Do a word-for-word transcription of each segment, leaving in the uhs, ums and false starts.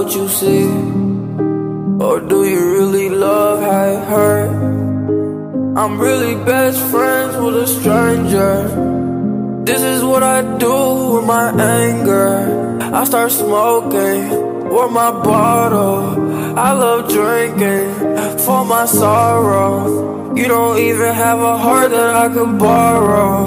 what you see? Or do you really love how it hurt? I'm really best friends with a stranger. This is what I do with my anger. I start smoking with my bottle. I love drinking for my sorrow. You don't even have a heart that I could borrow.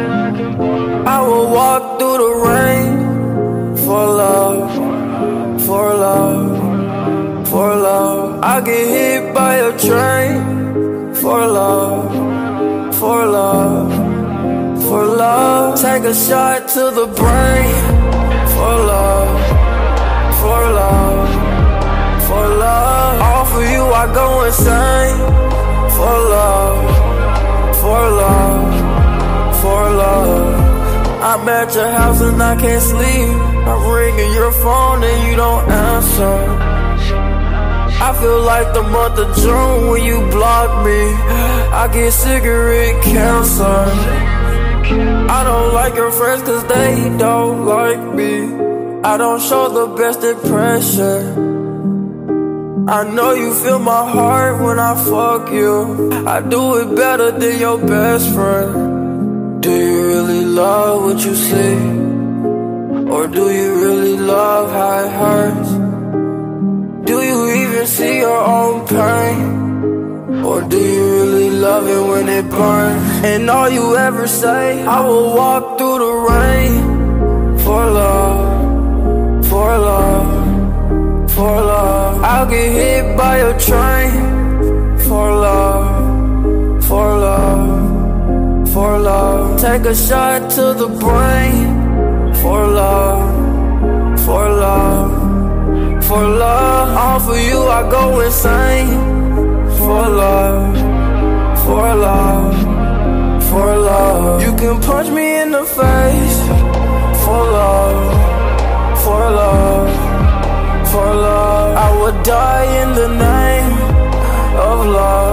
I will walk through the rain for love, for love, for love. I get hit by a train for love, for love, for love. Take a shot to the brain for love, for love, for love. All for you I go insane for love, for love, for love. I'm at your house and I can't sleep. I'm ringing your phone and you don't answer. I feel like the month of June when you block me. I get cigarette cancer. I don't like your friends cause they don't like me. I don't show the best impression. I know you feel my heart when I fuck you. I do it better than your best friend. Do you really love what you see? Or do you really love how it hurts? Do you even see your own pain? Or do you really love it when it burns? And all you ever say, I will walk through the rain for love, for love, for love. I'll get hit by a train for love, for love, for love. Take a shot to the brain for love, for love, for love. All for you I go insane for love, for love, for love. You can punch me in the face for love, for love, for love. I would die in the name of love.